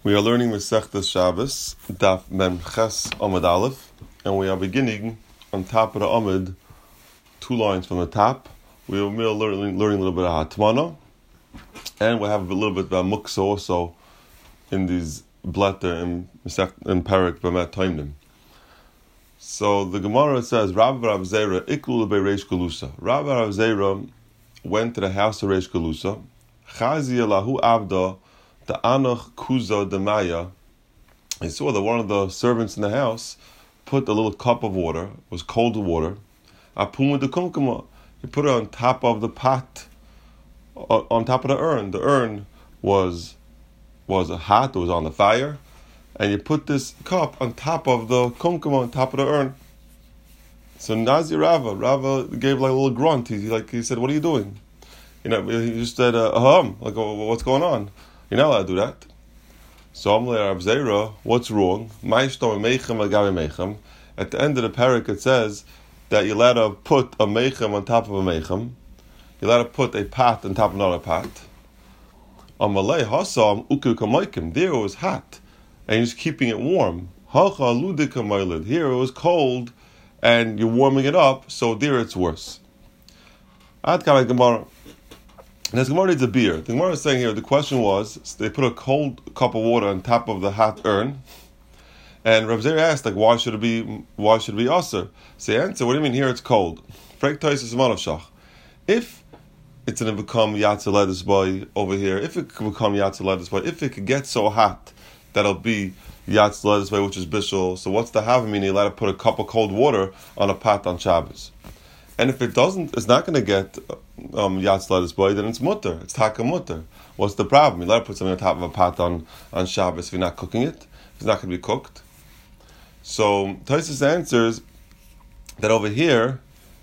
We are learning Masechtas Shabbos, Daf Mem Ches Amud Aleph, and we are beginning on top of the Amud, 2 lines from the top. We are learning a little bit of Hatmana, and we have a little bit of Muksa also in these Blätter in Parak B'met Taimnim. So the Gemara says, Rav Zera Iklu L'Bei Reish Galusa. Rav Zera went to the house of Reish Galusa. Chazia Lahu Avda the Anach Kuza de Maya. He saw that one of the servants in the house put a little cup of water, it was cold water, Apuma de Kumkuma. He put it on top of the pot, on top of the urn. The urn was hot, it was on the fire, and you put this cup on top of the kumkuma, on top of the urn. So Nazi Rava gave like a little grunt. He said, "What are you doing?" He just said, like, what's going on? You're not allowed to do that. So Amalei Rav Zera, what's wrong? At the end of the parak it says that you're allowed to put a meichem on top of a meichem. You're allowed to put a pot on top of another pot. Amalei hasam uku kamaykim. There it was hot, and you're just keeping it warm. Here it was cold, and you're warming it up, so there it's worse. Ad Kamei Gemara. And this Gemara needs a beer. The Gemara is saying here, the question was, they put a cold cup of water on top of the hot urn, and Rav Zera asked, like, why should it be aser? So he answered, what do you mean here it's cold? If it's going to become Yatza Ledis Boy over here, if it could become Yatza Ledis Boy, if it could get so hot, that'll be Yatza Ledis Boy, which is Bishul. So what's the have meaning? You're allowed to put a cup of cold water on a pot on Shabbos. And if it doesn't, it's not going to get Yatz Ledis Boy, then it's mutter. It's taka mutter. What's the problem? You're allowed to put something on top of a pot on Shabbos if you're not cooking it. If it's not going to be cooked. So Tosfos answers that over here,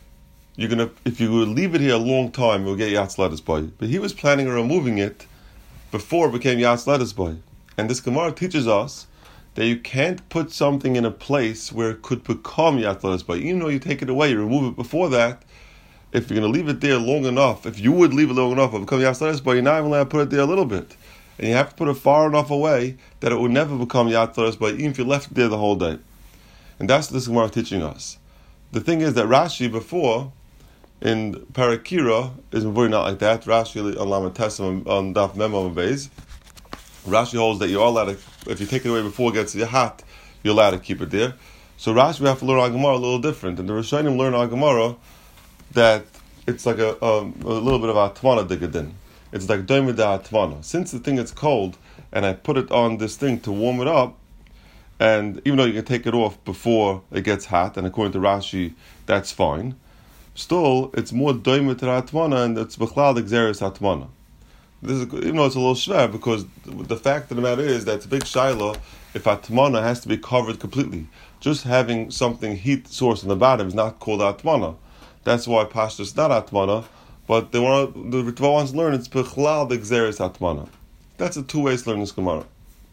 if you leave it here a long time, you'll get Yatz Ledis Boy. But he was planning on removing it before it became Yatz Ledis Boy. And this Gemara teaches us that you can't put something in a place where it could become Yatz Ledis Boy. Even though you take it away, you remove it before that, if you're going to leave it there long enough, if you would leave it long enough, it will become Yatz Ledis Boy, you're not even allowed to put it there a little bit. And you have to put it far enough away that it would never become Yatz Ledis Boy, even if you left it there the whole day. And that's what this Gemara is teaching us. The thing is that Rashi before, in Parakira, is very not like that. Rashi on Lamed Tessim on Daf Memo and Beis, Rashi holds that you're allowed to, if you take it away before it gets hot, you're allowed to keep it there. So Rashi, we have to learn our Gemara a little different. And the Rishonim learn our Gemara that it's like a little bit of Atmana digadin. It's like Doimid Atmana. Since the thing is cold, and I put it on this thing to warm it up, and even though you can take it off before it gets hot, and according to Rashi, that's fine, still, it's more Doimid Atmana, and it's Bechlal Gzeres Atmana. This is, even though it's a little shver, because the fact of the matter is that it's a big shaila if atmana has to be covered completely. Just having something heat source on the bottom is not called atmana. That's why pashtus is not atmana, but the Ritva wants to learn it's bechlal the gzeres atmana. That's a 2 ways to learn this Gemara.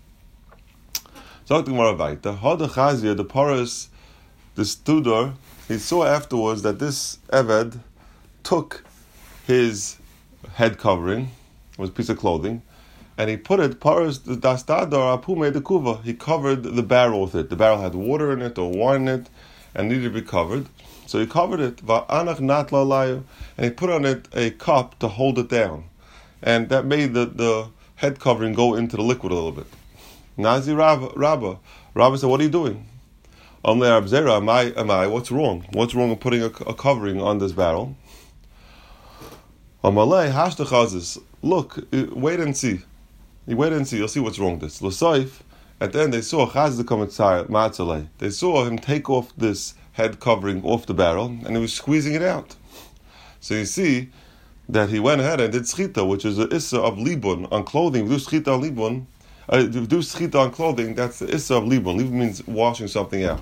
So the Gemara weiter. Hada Chazia, the Paras, the Studor, he saw afterwards that this Eved took his head covering, was a piece of clothing, and he put it, Paras the Dastadar Apume de Kuva. He covered the barrel with it. The barrel had water in it or wine in it and needed to be covered. So he covered it, Va'anach Nat Lalayu, and he put on it a cup to hold it down. And that made the head covering go into the liquid a little bit. Nazi Rabba said, what are you doing? Amalei Rav Zera, am I? What's wrong? What's wrong with putting a covering on this barrel? Amalei Hashtachazis. Look, wait and see. You'll see what's wrong with this. L'soif, at the end they saw they saw him take off this head covering off the barrel, and he was squeezing it out. So you see that he went ahead and did schita, which is the issa of libun on clothing. If you do schita on libun, on clothing, that's the issa of libun. Libun means washing something out.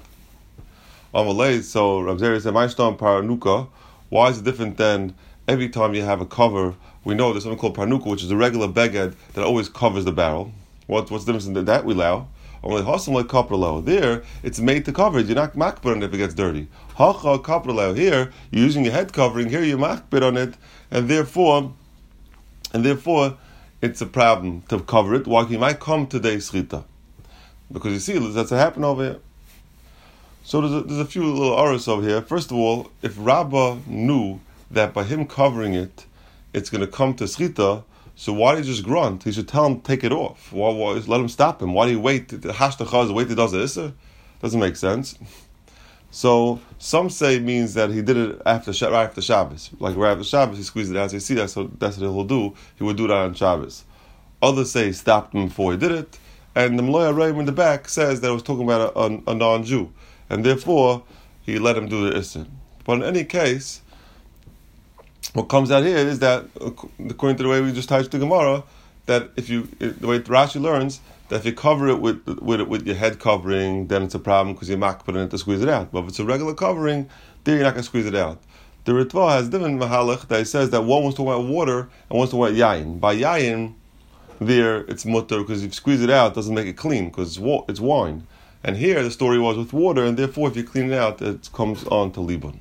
So Rav Zera said, "Ma'ishtam paranuka." Why is it different than every time you have a cover? We know there's something called parnuka, which is a regular beged that always covers the barrel. What's the difference in that we allow? Only hasam like kapralo. There, it's made to cover it. You're not makbid on it if it gets dirty. Hacha kapralo. Here, you're using your head covering. Here, you're makbid on it, and therefore, it's a problem to cover it. Why? He might come today Shrita. Because you see, that's what happened over here. So there's a few little errors over here. First of all, if Rabbah knew that by him covering it, it's going to come to Shrita, so why did he just grunt? He should tell him take it off. Why let him stop him? Why do you wait? Hashtachaz, wait till does the Isser? Doesn't make sense. So some say it means that he did it right after Shabbos. Like right after Shabbos, he squeezed it out. So you see that, so that's what he'll do. He would do that on Shabbos. Others say he stopped him before he did it. And the Maloya Reim in the back says that it was talking about a non-Jew. And therefore, he let him do the Isser. But in any case, what comes out here is that, according to the way we just touched the Gemara, that the way Rashi learns, that if you cover it with your head covering, then it's a problem because you're not putting it to squeeze it out. But if it's a regular covering, then you're not going to squeeze it out. The Ritva has different mahalach that says that one was talking about water and one's talking about yayin. By yayin, there it's mutter because if you squeeze it out, it doesn't make it clean because it's wine. And here the story was with water, and therefore if you clean it out, it comes on to libun.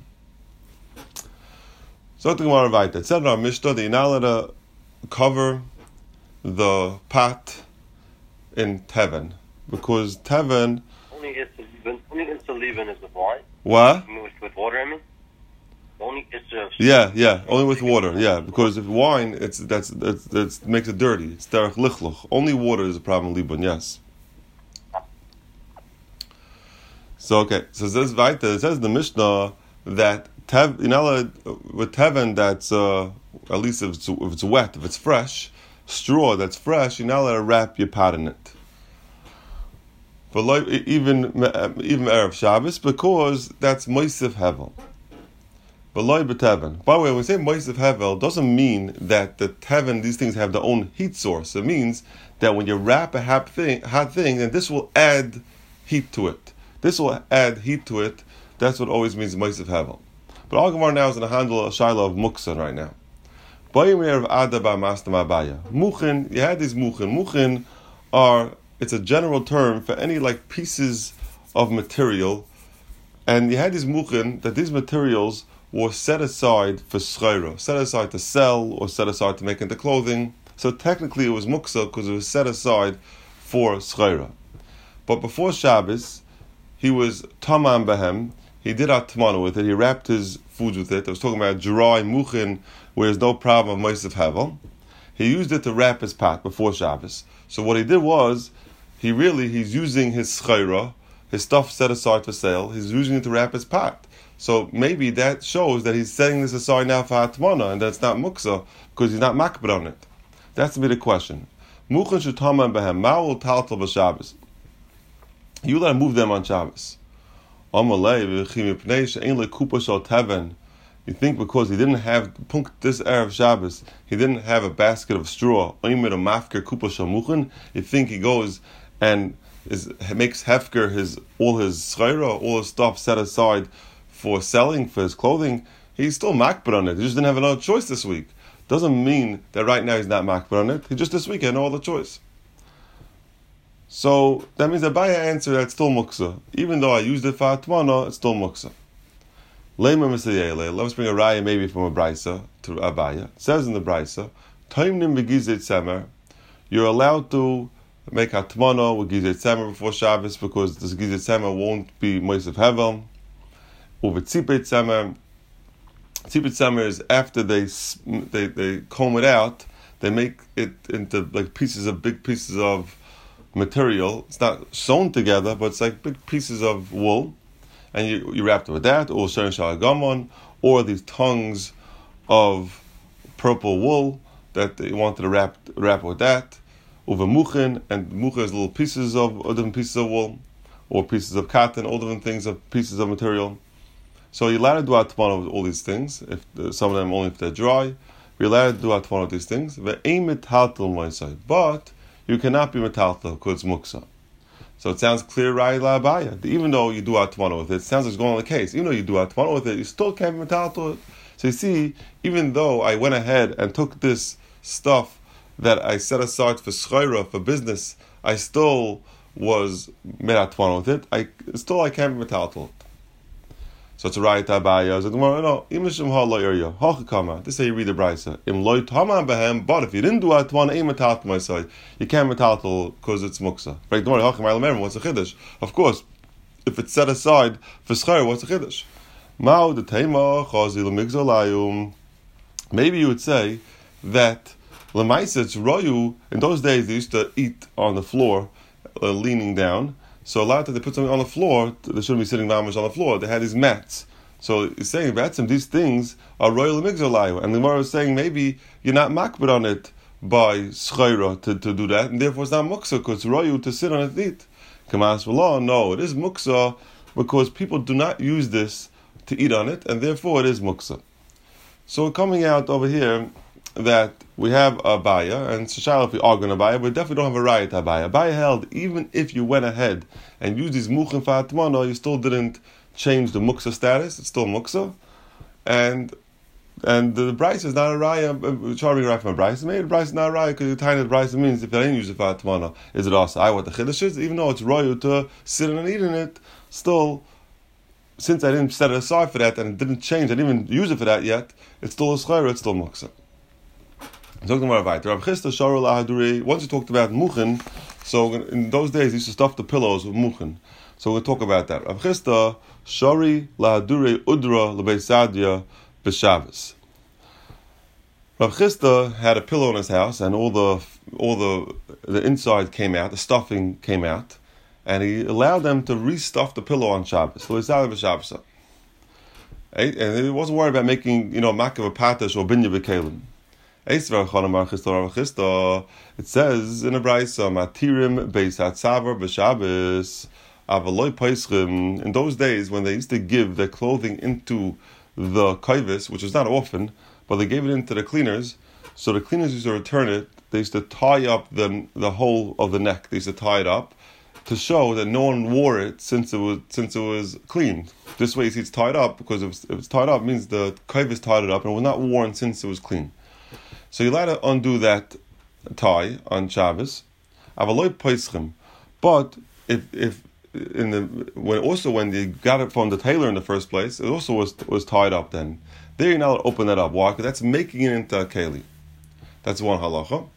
So the Gemara writes that said in our Mishnah that you're not allowed to cover the pot in Teven because Teven only is the leaven is with wine. What? I mean, with water, I mean. Only is the only with water. Yeah, because if wine, it's makes it dirty. It's derech lichluch. Only water is a problem. Libun, yes. So okay, so it says weiter. It says in the Mishnah that with Teven that's at least if it's wet, if it's fresh, straw that's fresh, you're not allowed to wrap your pot in it. But like, even Erev Shabbos, because that's Moisef Hevel. But loy b'teven. By the way, when we say Moisef Hevel, doesn't mean that the Teven, these things have their own heat source. It means that when you wrap a hot thing, then this will add heat to it. This will add heat to it. That's what always means Moisef Hevel. But all Gemara now is going to handle a shaila of muksa right now. Muchin, you had these muchin. Muchin it's a general term for any like pieces of material. And you had these muchin, that these materials were set aside for schayra, set aside to sell or set aside to make into clothing. So technically it was muksa because it was set aside for schayra. But before Shabbos, he was tamam behem. He did atmana with it. He wrapped his foods with it. I was talking about dry muchin, where there's no problem of Moisef Hevel. He used it to wrap his pot before Shabbos. So what he did was, he's using his schayra, his stuff set aside for sale. He's using it to wrap his pot. So maybe that shows that he's setting this aside now for atmana, and that's not muksa because he's not makbid on it. That's the big question. Muchin shetaman behem ma'ul taltal b'Shabbos. You let him move them on Shabbos. You think because he didn't have this Erev Shabbos, he didn't have a basket of straw. You think he goes and makes hefker all his schayra, all his stuff set aside for selling, for his clothing. He's still makbid on it. He just didn't have another choice this week. Doesn't mean that right now he's not makbid on it. He just this week had no other choice. So that means Abaya answered that it's still muksa. Even though I used it for atmana, it's still muksa. Let's bring a raya maybe from a brisa to Abaya. It says in the brisa, Taimnim begizet semer. You're allowed to make atmana with gizet semer before Shabbos because this gizet semer won't be Moisef Hevel. Over tzipet semer. Tzipet semer is after they comb it out, they make it into like big pieces of material. It's not sewn together, but it's like big pieces of wool, and you wrap it with that, or sheren shalagamon, or these tongues of purple wool that you wanted to wrap with that. Over muchin, and muchin is little pieces of different pieces of wool, or pieces of cotton, all different things of pieces of material. So you're allowed to do atmana with all these things. If some of them only if they're dry, you're allowed to do atmana with these things. But you cannot be metalta because it's muksa. So it sounds clear, right? Even though you do atmana with it, it sounds like it's going on the case. Even though you do atmana with it, you still can't be metalta. So you see, even though I went ahead and took this stuff that I set aside for schayra, for business, I still was made atmana with it. I can't be metalta. So it's a right Abaya. So tomorrow, no, imishim ha lo area. Hachakama. This is how you read the brisa. Im loy taman behem. But if you didn't do it, one aim metal my side. You can't metal because it's muksa. Right? Tomorrow, hachakama. What's a chiddush? Of course, if it's set aside for schar, what's a chiddush? Mao the tema chazi lemigzolayum. Maybe you would say that lemaisa it's royu. In those days, they used to eat on the floor, leaning down. So a lot of times they put something on the floor, they shouldn't be sitting mamish on the floor. They had these mats. So he's saying, these things are royal migzolayu. And the Gemara is saying, maybe you're not makbid on it by schayra to do that, and therefore it's not muksa, because it's royal to sit on it and eat. Kamas v'lo, no, it is muksa, because people do not use this to eat on it, and therefore it is muksa. So coming out over here, that we have a baya, and Shashal if we are going to buy, but definitely don't have a riot abaya. Abaya held, even if you went ahead and used these muchim fatmano, you still didn't change the muksa status, it's still muksa. And the Bryce is not a raya, charming right from a Bryce. Maybe the Bryce is not a raya, because the tiny Bryce means if I didn't use the fatmano, is it also I what the chiddush is? Even though it's royal to sit and eat in it, still, since I didn't set it aside for that, and it didn't change, I didn't even use it for that yet, it's still a schayra, it's still muksa. Once you talked about muchen, so in those days they used to stuff the pillows with muchen. So we'll talk about that. Rav Chisda shari lahadure udra lebeisadia b'Shabbos. Rav Chisda had a pillow in his house, and all the inside came out, the stuffing came out, and he allowed them to restuff the pillow on Shabbos. Lebeisadia b'Shabbos. And he wasn't worried about making makav patash or binya b'kelim. It says in a brayso, "Matirim beis hatzavar b'Shabbos avaloi peischim." In those days, when they used to give their clothing into the kaivis, which was not often, but they gave it into the cleaners, so the cleaners used to return it. They used to tie up the whole of the neck. They used to tie it up to show that no one wore it since it was clean. This way, you see, it's tied up because if it's tied up, it means the kaivis tied it up and it was not worn since it was clean. So you allowed to undo that tie on Shabbos. Avaloi peischim. But when they got it from the tailor in the first place, it also was tied up then. There you're not allowed to open that up. Why? Because that's making it into a keli. That's one halacha.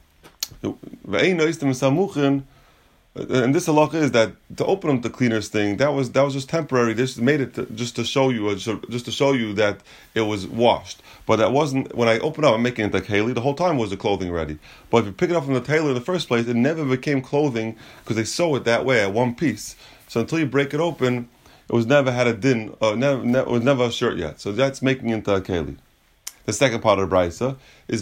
And this halacha is that to open up the cleaner's thing, that was just temporary. They just made it just to show you that it was washed. But that wasn't, when I opened up, I'm making it like keli, the whole time was the clothing ready. But if you pick it up from the tailor in the first place, it never became clothing because they sew it that way at one piece. So until you break it open, it was never had a din, it was never a shirt yet. So that's making it into a keli. The second part of the brayso is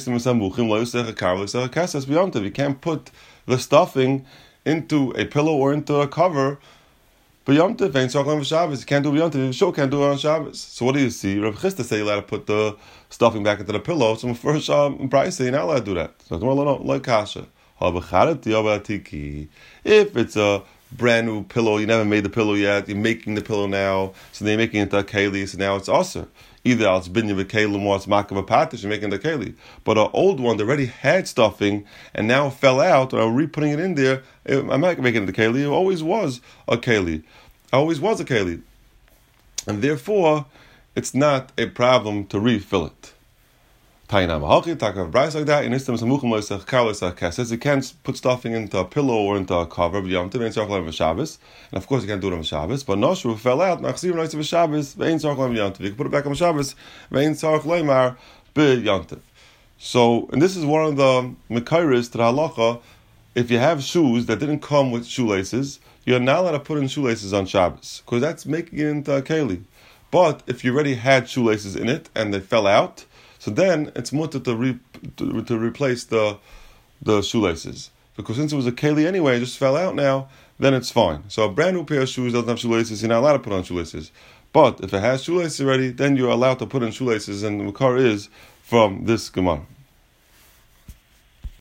you can't put the stuffing into a pillow or into a cover, but Yom Tov ain't talking on Shabbos. You can't do Yom Tov. You sure can't do it on Shabbos. So what do you see? Rav Chisda say you allowed to put the stuffing back into the pillow. So first Bryce you're not allowed to do that. So like kasha. If it's a brand new pillow, you never made the pillow yet, you're making the pillow now, so they're making it a keli, so now it's aser. Either it's binya v'kelim or it's makav patish, you're making the keli. But an old one that already had stuffing and now fell out, and I'm re-putting it in there, I'm not making it the keli, it always was a keli. And therefore, it's not a problem to refill it. Says you can't put stuffing into a pillow or into a cover, and of course you can't do it on Shabbos. But Noshu fell out. You can put it back on Shabbos. So, and this is one of the mekayres to the halacha. If you have shoes that didn't come with shoelaces, you're not allowed to put in shoelaces on Shabbos because that's making it into a keli. But if you already had shoelaces in it and they fell out, so then it's mutter to replace the shoelaces. Because since it was a keli anyway, it just fell out now, then it's fine. So a brand new pair of shoes doesn't have shoelaces, you're not allowed to put on shoelaces. But if it has shoelaces already, then you're allowed to put in shoelaces, and the makar is from this Gemara.